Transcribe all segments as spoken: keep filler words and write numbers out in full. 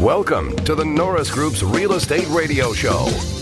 Welcome to the Norris Group's Real Estate Radio Show.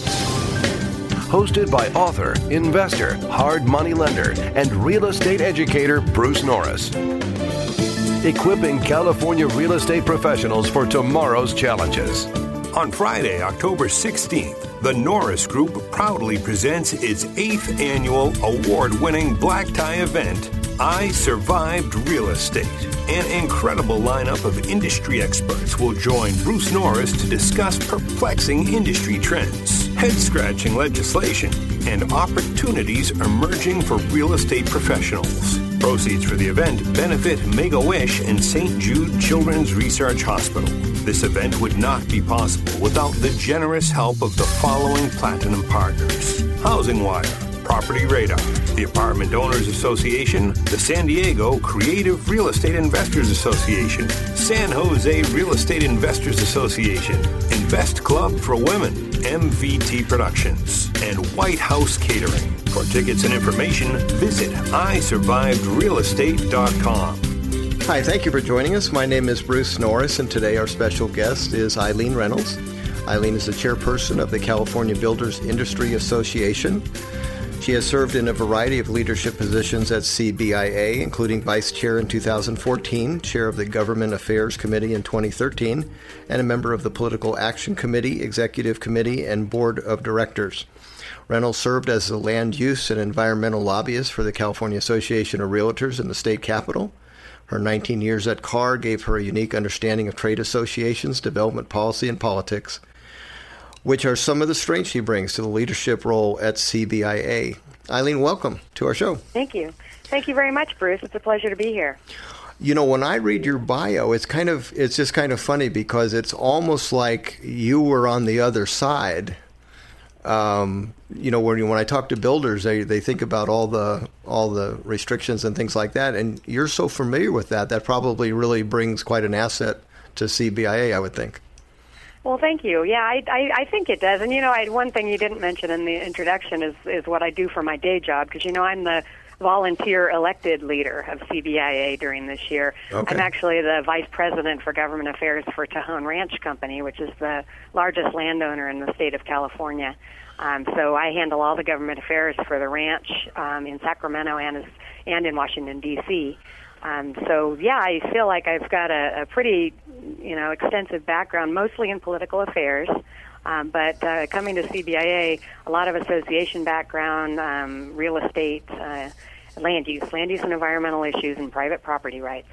Hosted by author, investor, hard money lender, and real estate educator Bruce Norris. Equipping California real estate professionals for tomorrow's challenges. On Friday, October sixteenth, the Norris Group proudly presents its eighth annual award-winning black tie event, I Survived Real Estate. An incredible lineup of industry experts will join Bruce Norris to discuss perplexing industry trends, head-scratching legislation, and opportunities emerging for real estate professionals. Proceeds for the event benefit Make-A-Wish and Saint Jude Children's Research Hospital. This event would not be possible without the generous help of the following platinum partners: Housing Wire, Property Radar, the Apartment Owners Association, the San Diego Creative Real Estate Investors Association, San Jose Real Estate Investors Association, Invest Club for Women, M V T Productions, and White House Catering. For tickets and information, visit i survived real estate dot com. Hi, thank you for joining us. My name is Bruce Norris, and today our special guest is Eileen Reynolds. Eileen is the chairperson of the California Builders Industry Association. She has served in a variety of leadership positions at C B I A, including vice chair in two thousand fourteen, chair of the Government Affairs Committee in twenty thirteen, and a member of the Political Action Committee, Executive Committee, and Board of Directors. Reynolds served as a land use and environmental lobbyist for the California Association of Realtors in the state capitol. Her nineteen years at C A R gave her a unique understanding of trade associations, development policy, and politics, which are some of the strengths she brings to the leadership role at C B I A. Eileen, welcome to our show. Thank you. Thank you very much, Bruce. It's a pleasure to be here. You know, when I read your bio, it's kind of it's just kind of funny because it's almost like you were on the other side. Um, you know, when when I talk to builders, they, they think about all the all the restrictions and things like that, and you're so familiar with that, that probably really brings quite an asset to C B I A, I would think. Well, thank you. Yeah, I, I, I think it does. And, you know, I, one thing you didn't mention in the introduction is, is what I do for my day job, because, you know, I'm the volunteer elected leader of C B I A during this year. Okay. I'm actually the vice president for government affairs for Tejon Ranch Company, which is the largest landowner in the state of California. Um, so I handle all the government affairs for the ranch um, in Sacramento and, and in Washington, D C Um, so, yeah, I feel like I've got a, a pretty, you know, extensive background, mostly in political affairs. Um, but uh, coming to C B I A, a lot of association background, um, real estate, uh, land use, land use and environmental issues, and private property rights.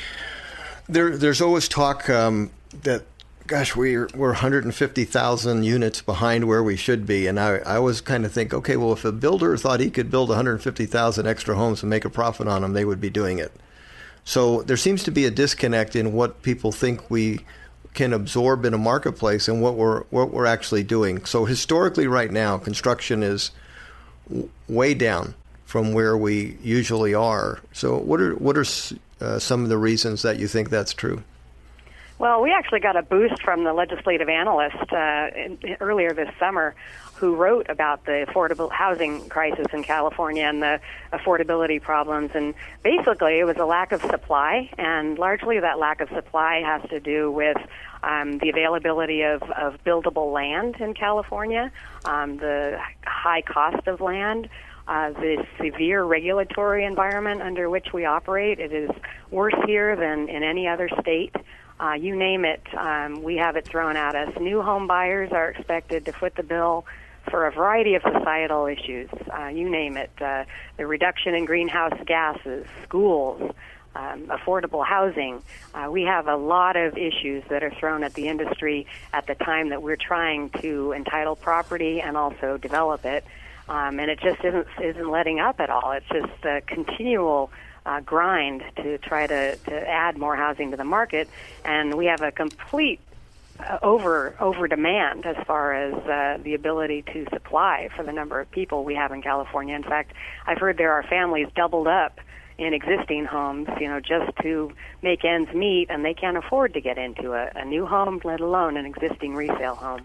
There, there's always talk um, that, gosh, we're we're one hundred fifty thousand units behind where we should be, and I, I always kind of think, okay, well, if a builder thought he could build one hundred fifty thousand extra homes and make a profit on them, they would be doing it. So there seems to be a disconnect in what people think we can absorb in a marketplace and what we're what we're actually doing. So historically, right now, construction is w- way down from where we usually are. So what are what are uh, some of the reasons that you think that's true? Well, we actually got a boost from the legislative analyst uh, in, earlier this summer who wrote about the affordable housing crisis in California and the affordability problems. And basically, it was a lack of supply, and largely that lack of supply has to do with um, the availability of, of buildable land in California, um, the high cost of land, uh, the severe regulatory environment under which we operate. It is worse here than in any other state. Uh, you name it, um, we have it thrown at us. New home buyers are expected to foot the bill for a variety of societal issues. Uh, you name it, uh, the reduction in greenhouse gases, schools, um, affordable housing. Uh, we have a lot of issues that are thrown at the industry at the time that we're trying to entitle property and also develop it. Um, and it just isn't, isn't letting up at all. It's just a continual Uh, grind to try to, to add more housing to the market, and we have a complete uh, over over demand as far as uh, the ability to supply for the number of people we have in California. In fact, I've heard there are families doubled up in existing homes, you know, just to make ends meet, and they can't afford to get into a, a new home, let alone an existing resale home.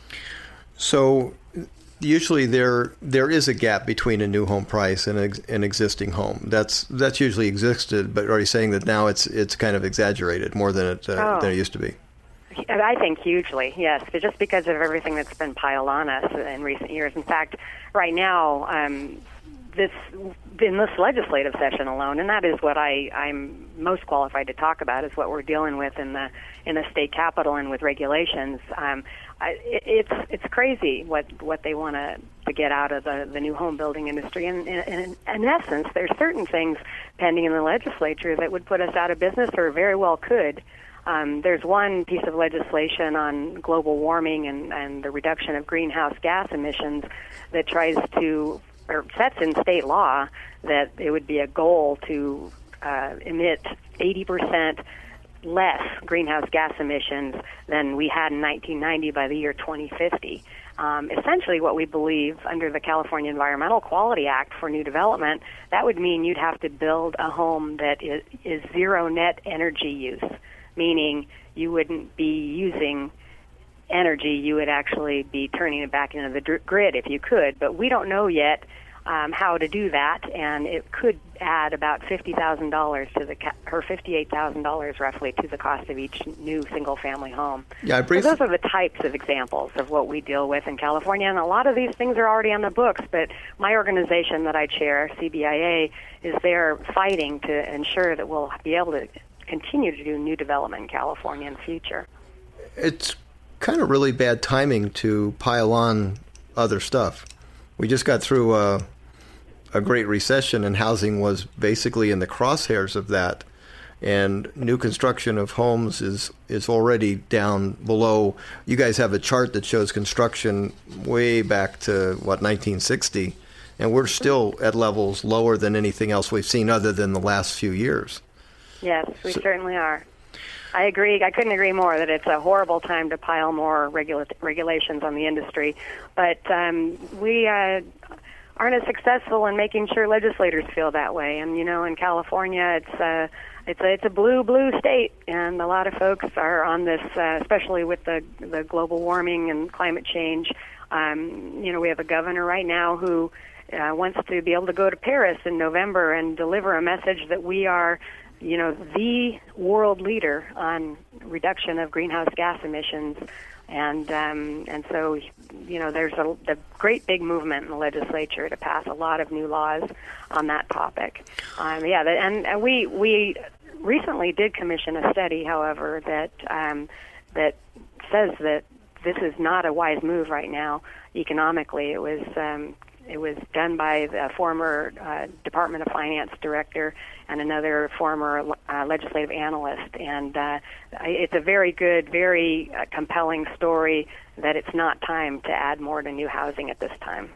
So usually there there is a gap between a new home price and a, an existing home. That's that's usually existed, but are you saying that now it's it's kind of exaggerated more than it uh, oh. than it used to be? I think hugely, yes, but just because of everything that's been piled on us in recent years. In fact, right now, um, this in this legislative session alone, and that is what I, I'm most qualified to talk about, is what we're dealing with in the in the state capitol and with regulations. Um, I, it, it's it's crazy what, what they want to to get out of the, the new home building industry. And, and, and in essence, there's certain things pending in the legislature that would put us out of business, or very well could. Um, there's one piece of legislation on global warming and, and the reduction of greenhouse gas emissions that tries to, or sets in state law that it would be a goal to uh, emit eighty percent less greenhouse gas emissions than we had in nineteen ninety by the year twenty fifty. Um, essentially what we believe under the California Environmental Quality Act for new development, that would mean you'd have to build a home that is, is zero net energy use, meaning you wouldn't be using energy, you would actually be turning it back into the dr- grid if you could. But we don't know yet um, how to do that, and it could add about fifty thousand dollars to the, ca- or fifty-eight thousand dollars roughly to the cost of each new single-family home. Yeah, I briefly... So those are the types of examples of what we deal with in California, and a lot of these things are already on the books, but my organization that I chair, C B I A, is there fighting to ensure that we'll be able to continue to do new development in California in the future. It's kind of really bad timing to pile on other stuff. We just got through a, a great recession, and housing was basically in the crosshairs of that. And new construction of homes is, is already down below. You guys have a chart that shows construction way back to, what, nineteen sixty, and we're still at levels lower than anything else we've seen other than the last few years. Yes, we So, certainly are. I agree. I couldn't agree more that it's a horrible time to pile more regula- regulations on the industry. But um, we uh, aren't as successful in making sure legislators feel that way. And, you know, in California, it's uh, it's a, it's a blue, blue state. And a lot of folks are on this, uh, especially with the, the global warming and climate change. Um, you know, we have a governor right now who uh, wants to be able to go to Paris in November and deliver a message that we are, you know, the world leader on reduction of greenhouse gas emissions. And um, and so, you know, there's a, a great big movement in the legislature to pass a lot of new laws on that topic. Um, yeah, the, and, and we we recently did commission a study, however, that um, that says that this is not a wise move right now economically. It was um, it was done by the former uh, Department of Finance director and another former uh, legislative analyst. And uh, it's a very good, very uh, compelling story that it's not time to add more to new housing at this time.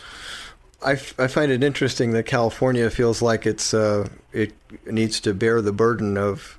I, f- I find it interesting that California feels like it's uh, it needs to bear the burden of,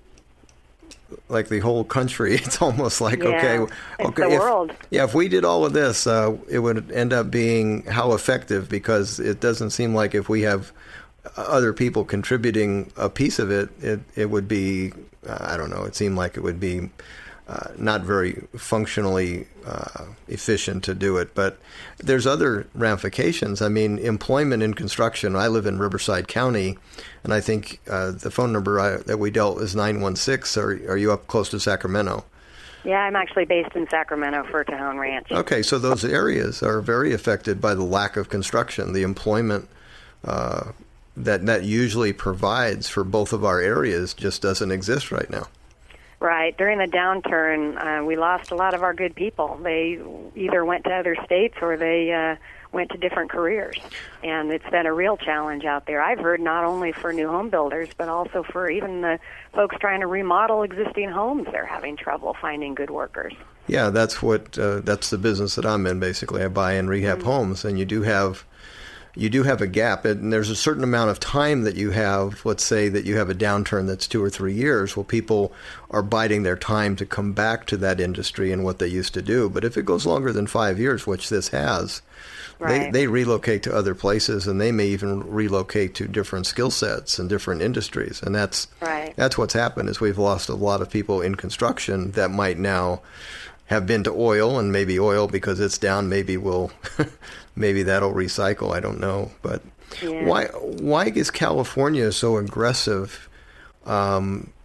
like, the whole country. It's almost like, yeah, okay, it's okay, the if, world. yeah, if we did all of this, uh, it would end up being how effective, because it doesn't seem like if we have other people contributing a piece of it, it, it would be, uh, I don't know, it seemed like it would be uh, not very functionally uh, efficient to do it. But there's other ramifications. I mean, employment in construction. I live in Riverside County, and I think uh, the phone number I, that we dealt is nine one six. Are, are you up close to Sacramento? Yeah, I'm actually based in Sacramento for Tejon Ranch. Okay, so those areas are very affected by the lack of construction. The employment uh, that that usually provides for both of our areas just doesn't exist right now. Right. During the downturn, uh, we lost a lot of our good people. They either went to other states or they uh, went to different careers. And it's been a real challenge out there. I've heard not only for new home builders, but also for even the folks trying to remodel existing homes. They're having trouble finding good workers. Yeah, that's what uh, that's the business that I'm in, basically. I buy and rehab mm-hmm. homes, and you do have you do have a gap, and there's a certain amount of time that you have. Let's say that you have a downturn that's two or three years. Well, people are biding their time to come back to that industry and what they used to do. But if it goes longer than five years, which this has, right. they, they relocate to other places, and they may even relocate to different skill sets and different industries. And that's right. that's what's happened, is we've lost a lot of people in construction that might now have been to oil, and maybe oil, because it's down, maybe will maybe that'll recycle. I don't know. But yeah. why why is California so aggressive um,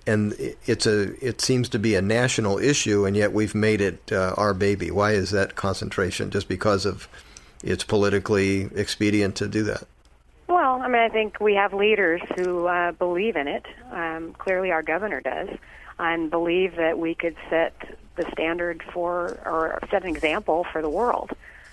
and it's a it seems to be a national issue, and yet we've made it uh, our baby. Why is that concentration? Just because of it's politically expedient to do that? Well, I mean, I think we have leaders who uh, believe in it. Um, clearly, our governor does, and believe that we could set the standard for, or set an example for the world.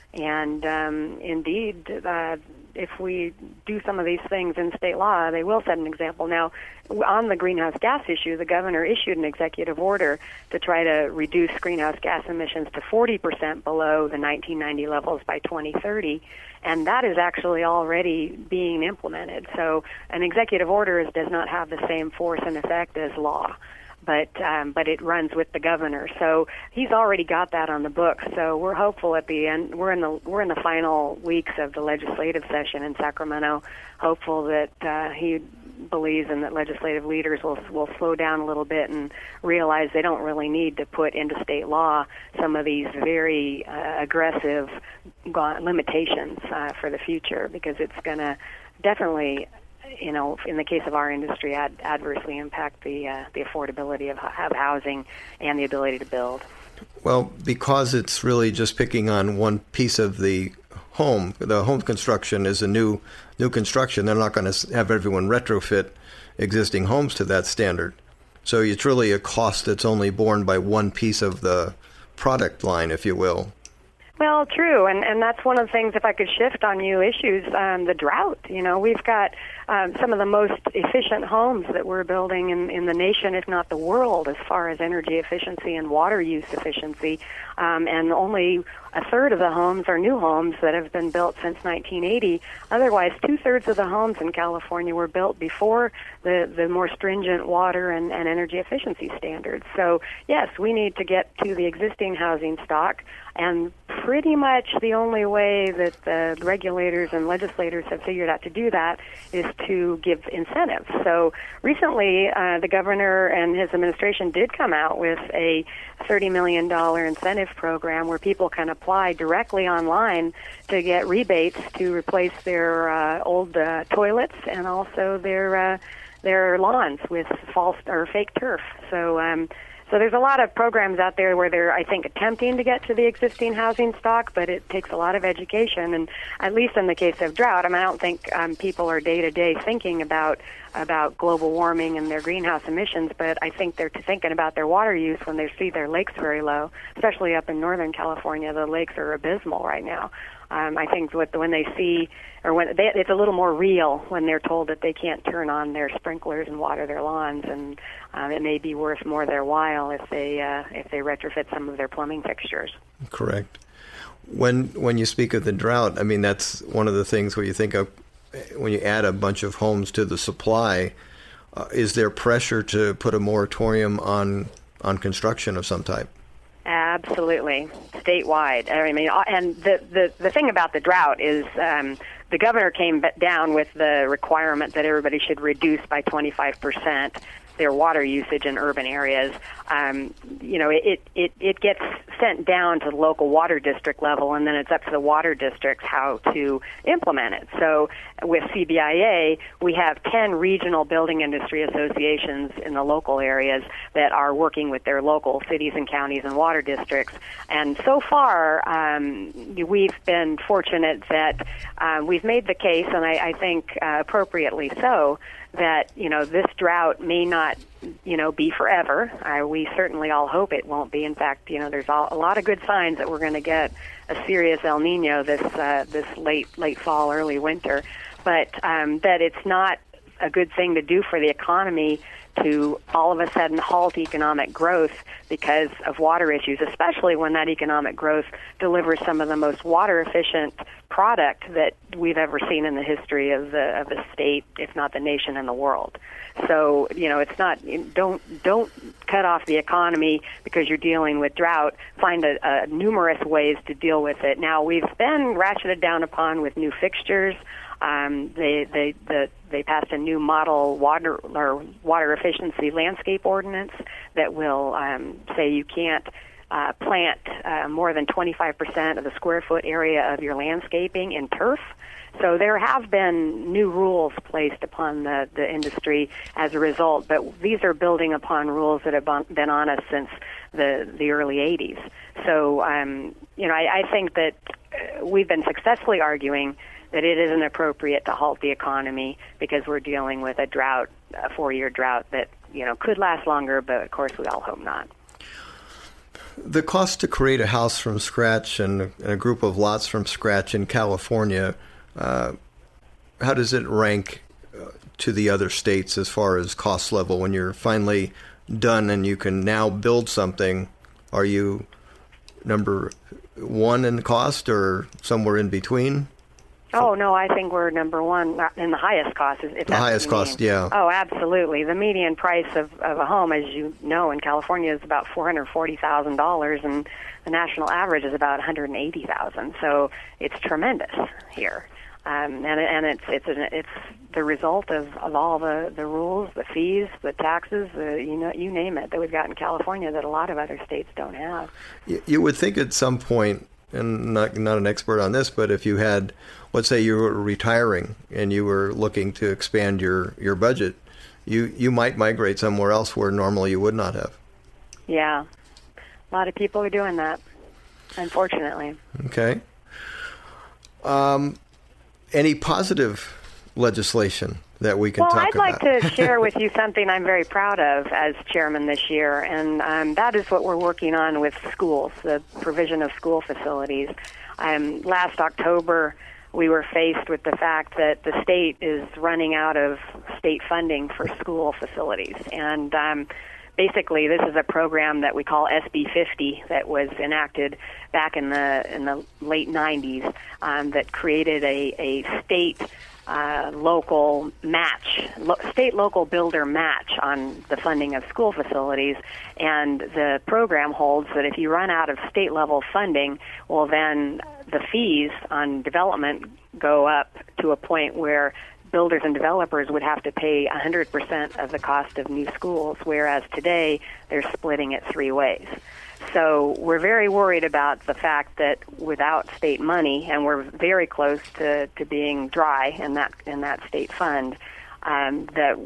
And um, indeed, uh, if we do some of these things in state law, they will set an example. Now, on the greenhouse gas issue, the governor issued an executive order to try to reduce greenhouse gas emissions to forty percent below the nineteen ninety levels by twenty thirty, and that is actually already being implemented. So an executive order is, does not have the same force and effect as law. But um, but it runs with the governor, so he's already got that on the books. So we're hopeful at the end. We're in the we're in the final weeks of the legislative session in Sacramento. Hopeful that uh, he believes and that legislative leaders will will slow down a little bit and realize they don't really need to put into state law some of these very uh, aggressive limitations uh, for the future, because it's going to definitely, you know, in the case of our industry, ad- adversely impact the uh, the affordability of, of housing and the ability to build. Well, because it's really just picking on one piece of the home, the home construction is a new new construction. They're not going to have everyone retrofit existing homes to that standard. So it's really a cost that's only borne by one piece of the product line, if you will. Well, true, and and that's one of the things, if I could shift on you issues, um, the drought. You know, we've got um, some of the most efficient homes that we're building in, in the nation, if not the world, as far as energy efficiency and water use efficiency, um, and only a third of the homes are new homes that have been built since nineteen eighty. Otherwise, two-thirds of the homes in California were built before the, the more stringent water and, and energy efficiency standards. So, yes, we need to get to the existing housing stock, and pretty much the only way that the regulators and legislators have figured out to do that is to give incentives. So recently, uh, the governor and his administration did come out with a thirty million dollars incentive program where people can apply directly online to get rebates to replace their uh, old uh, toilets and also their uh, their lawns with false or fake turf. So um, So there's a lot of programs out there where they're, I think, attempting to get to the existing housing stock, but it takes a lot of education. And at least in the case of drought, I mean, I don't think um, people are day-to-day thinking about about global warming and their greenhouse emissions, but I think they're thinking about their water use when they see their lakes very low, especially up in Northern California. The lakes are abysmal right now. Um, I think what, when they see, or when they, it's a little more real when they're told that they can't turn on their sprinklers and water their lawns, and um, it may be worth more their while if they uh, if they retrofit some of their plumbing fixtures. Correct. When when you speak of the drought, I mean, that's one of the things where you think of when you add a bunch of homes to the supply. Uh, is there pressure to put a moratorium on on construction of some type? Absolutely, statewide. I mean, and the the, the thing about the drought is um, the governor came down with the requirement that everybody should reduce by twenty-five percent their water usage in urban areas. Um, you know, it, it, it gets sent down to the local water district level, and then it's up to the water districts how to implement it. So with C B I A, we have ten regional building industry associations in the local areas that are working with their local cities and counties and water districts. And so far, um, we've been fortunate that uh, we've made the case, and I, I think uh, appropriately so, that, you know, this drought may not, you know, be forever. Uh, we certainly all hope it won't be. In fact, you know, there's all, a lot of good signs that we're going to get a serious El Nino this uh, this late late fall, early winter. But um, that it's not a good thing to do for the economy to all of a sudden halt economic growth because of water issues, especially when that economic growth delivers some of the most water efficient product that we've ever seen in the history of the of the state, if not the nation and the world. So, you know, it's not, don't don't cut off the economy because you're dealing with drought. Find a, a numerous ways to deal with it. Now, we've been ratcheted down upon with new fixtures. Um, they they the, they passed a new model water or water efficiency landscape ordinance that will um, say you can't uh, plant uh, more than twenty-five percent of the square foot area of your landscaping in turf. So there have been new rules placed upon the, the industry as a result, but these are building upon rules that have been on us since the, the early eighties. So, um, you know, I, I think that we've been successfully arguing that it isn't appropriate to halt the economy because we're dealing with a drought, a four-year drought that, you know, could last longer, but of course we all hope not. The cost to create a house from scratch and, and a group of lots from scratch in California, uh, how does it rank uh, to the other states as far as cost level? When you're finally done and you can now build something, are you number one in cost or somewhere in between? Oh, no, I think we're number one in the highest cost. If the highest cost, yeah. Oh, absolutely. The median price of, of a home, as you know, in California is about four hundred forty thousand dollars, and the national average is about one hundred eighty thousand dollars. So it's tremendous here. Um, and and it's it's an, it's the result of, of all the, the rules, the fees, the taxes, the, you know, you name it, that we've got in California that a lot of other states don't have. You, you would think at some point, and not not an expert on this, but if you had, let's say you were retiring and you were looking to expand your, your budget, you, you might migrate somewhere else where normally you would not have. Yeah. A lot of people are doing that, unfortunately. Okay. Um, any positive legislation that we can well, talk I'd about? like to share with you something I'm very proud of as chairman this year, and um, that is what we're working on with schools, the provision of school facilities. Um, last October, we were faced with the fact that the state is running out of state funding for school facilities. And um, basically, this is a program that we call S B fifty that was enacted back in the in the late nineties um, that created a, a state uh, local match, lo- state local builder match on the funding of school facilities. And the program holds that if you run out of state level funding, well, then the fees on development go up to a point where builders and developers would have to pay one hundred percent of the cost of new schools, whereas today they're splitting it three ways. So we're very worried about the fact that without state money, and we're very close to, to being dry in that in that state fund, um, that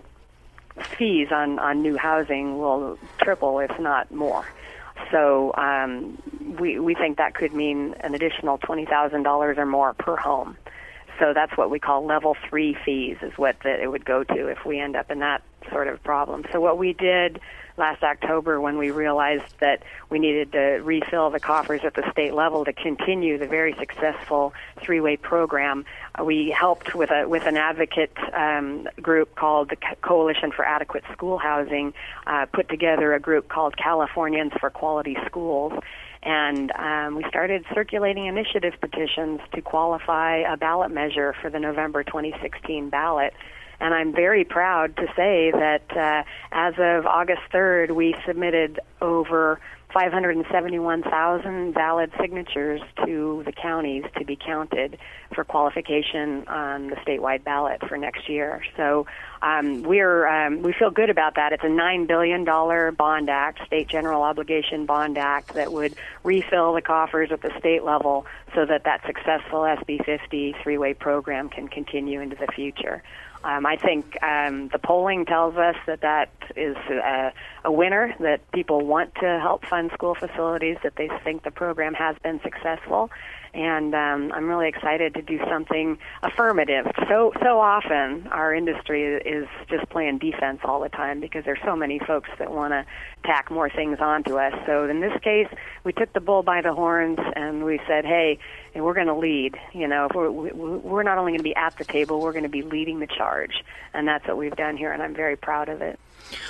fees on, on new housing will triple, if not more. So um, we we think that could mean an additional twenty thousand dollars or more per home. So that's what we call level three fees, is what the, it would go to if we end up in that sort of problem. So what we did last October, when we realized that we needed to refill the coffers at the state level to continue the very successful three-way program, uh, we helped with a with an advocate um, group called the Coalition for Adequate School Housing, uh, put together a group called Californians for Quality Schools. And um, we started circulating initiative petitions to qualify a ballot measure for the November twenty sixteen ballot. And I'm very proud to say that uh, as of August third, we submitted over five hundred seventy-one thousand valid signatures to the counties to be counted for qualification on the statewide ballot for next year. So um, we're um, we feel good about that. It's a nine billion dollars bond act, state general obligation bond act, that would refill the coffers at the state level so that that successful S B fifty three-way program can continue into the future. Um, I think um, the polling tells us that that is a, a winner, that people want to help fund school facilities, that they think the program has been successful. And um, I'm really excited to do something affirmative. So so often our industry is just playing defense all the time because there's so many folks that want to tack more things onto us. So in this case, we took the bull by the horns and we said, hey, and we're going to lead. You know, if we're, we're not only going to be at the table, we're going to be leading the charge. And that's what we've done here, and I'm very proud of it.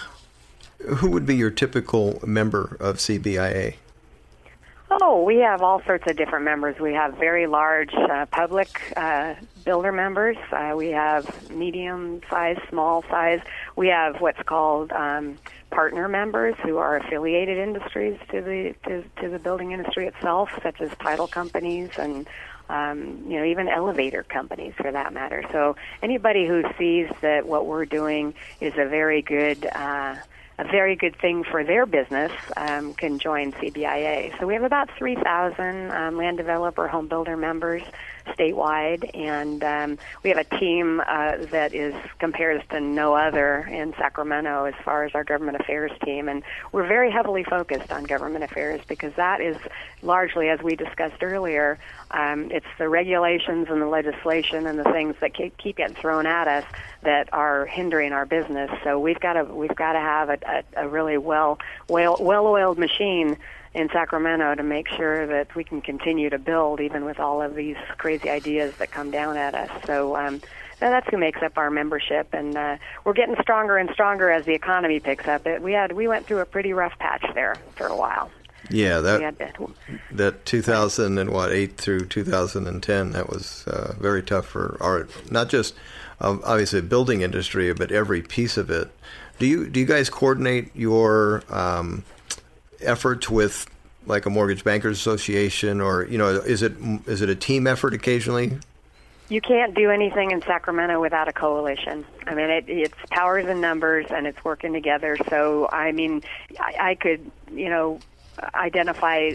Who would be your typical member of C B I A? Oh, we have all sorts of different members. We have very large uh, public uh, builder members. Uh, we have medium size, small size. We have what's called um, partner members who are affiliated industries to the to, to the building industry itself, such as title companies and um, you know even elevator companies for that matter. So anybody who sees that what we're doing is a very good uh, a very good thing for their business um, can join C B I A. So we have about three thousand um, land developer home builder members statewide, and um, we have a team uh, that is compares to no other in Sacramento as far as our government affairs team, and we're very heavily focused on government affairs because that is largely, as we discussed earlier, um, it's the regulations and the legislation and the things that keep, keep getting thrown at us that are hindering our business. So we've got to we've got to have a, a, a really well well well-oiled machine in Sacramento to make sure that we can continue to build even with all of these crazy ideas that come down at us. So um, that's who makes up our membership, and uh, we're getting stronger and stronger as the economy picks up. It, we had we went through a pretty rough patch there for a while. Yeah, that to, that two thousand eight through two thousand ten, that was uh, very tough for our, not just um, obviously the building industry, but every piece of it. Do you do you guys coordinate your um, efforts with like a Mortgage Bankers Association, or you know, is it is it a team effort occasionally? You can't do anything in Sacramento without a coalition. I mean, it, it's powers and numbers, and it's working together. So, I mean, I, I could, you know, identify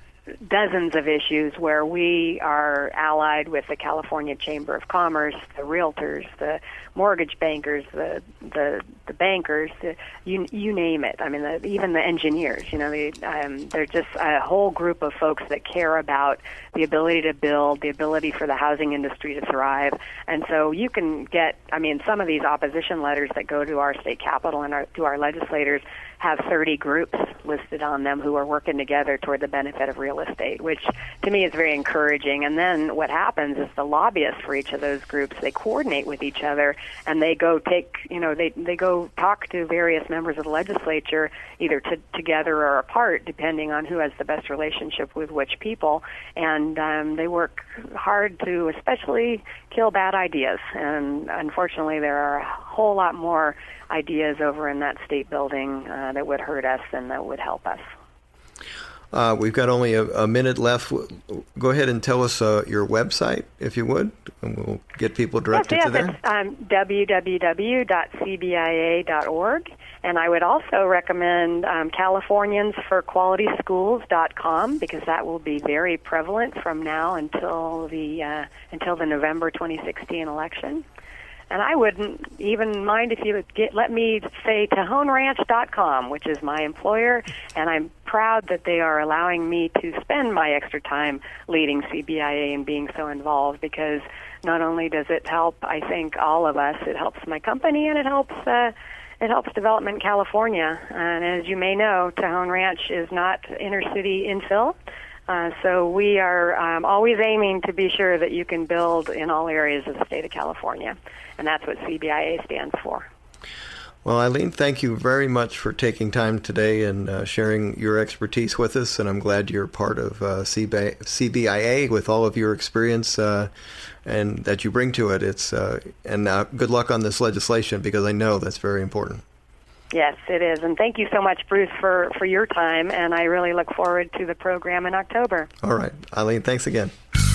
dozens of issues where we are allied with the California Chamber of Commerce, the realtors, the mortgage bankers, the the, the bankers, the, you you name it. I mean, the, even the engineers. You know, the, um, they're just a whole group of folks that care about the ability to build, the ability for the housing industry to thrive. And so you can get, I mean, some of these opposition letters that go to our state capitol and our, to our legislators have thirty groups listed on them who are working together toward the benefit of real estate, which to me is very encouraging. And then what happens is the lobbyists for each of those groups, they coordinate with each other, and they go take, you know, they, they go talk to various members of the legislature, either to, together or apart, depending on who has the best relationship with which people. And um, they work hard to especially kill bad ideas. And unfortunately, there are a whole lot more ideas over in that state building uh, that would hurt us than that would help us. Uh, we've got only a, a minute left. Go ahead and tell us uh, your website, if you would, and we'll get people directed yes, to yes, there. It's um, w w w dot c b i a dot org, and I would also recommend um, Californians for Quality Schools dot com, because that will be very prevalent from now until the uh, until the November twenty sixteen election. And I wouldn't even mind if you would get, let me say Tejon Ranch dot com, which is my employer, and I'm proud that they are allowing me to spend my extra time leading C B I A and being so involved, because not only does it help, I think, all of us, it helps my company, and it helps uh, it helps development in California. And as you may know, Tejon Ranch is not inner city infill. Uh, so we are um, always aiming to be sure that you can build in all areas of the state of California, and that's what C B I A stands for. Well, Eileen, thank you very much for taking time today and uh, sharing your expertise with us, and I'm glad you're part of uh, C B I A with all of your experience uh, and that you bring to it. It's uh, and uh, good luck on this legislation, because I know that's very important. Yes, it is. And thank you so much, Bruce, for, for your time. And I really look forward to the program in October. All right. Eileen, thanks again.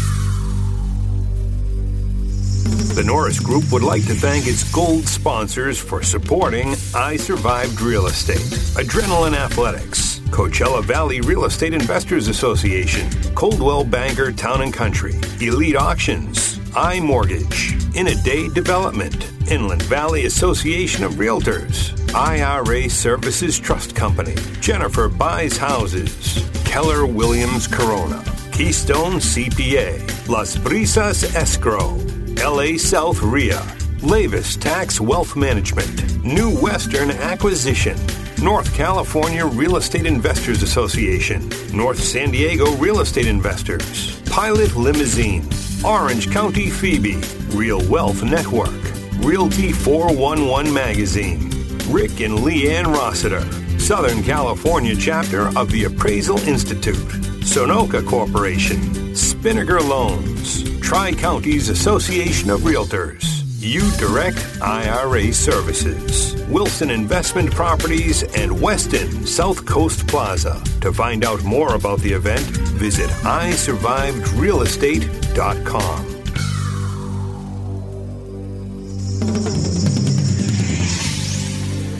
The Norris Group would like to thank its gold sponsors for supporting I Survived Real Estate, Adrenaline Athletics, Coachella Valley Real Estate Investors Association, Coldwell Banker Town and Country, Elite Auctions, iMortgage, In a Day Development, Inland Valley Association of Realtors, I R A Services Trust Company, Jennifer Buys Houses, Keller Williams Corona, Keystone C P A, Las Brisas Escrow, L A South R I A, Lavis Tax Wealth Management, New Western Acquisition, North California Real Estate Investors Association, North San Diego Real Estate Investors, Pilot Limousine, Orange County Phoebe, Real Wealth Network, Realty four one one Magazine, Rick and Leanne Rossiter, Southern California chapter of the Appraisal Institute, Sonoka Corporation, Spinnaker Loans, Tri-Counties Association of Realtors, U-Direct I R A Services, Wilson Investment Properties, and Weston South Coast Plaza. To find out more about the event, visit I survived real estate dot com.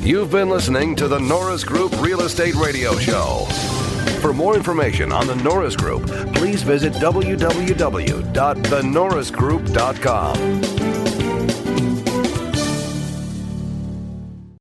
You've been listening to the Norris Group Real Estate Radio Show. For more information on the Norris Group, please visit w w w dot the norris group dot com.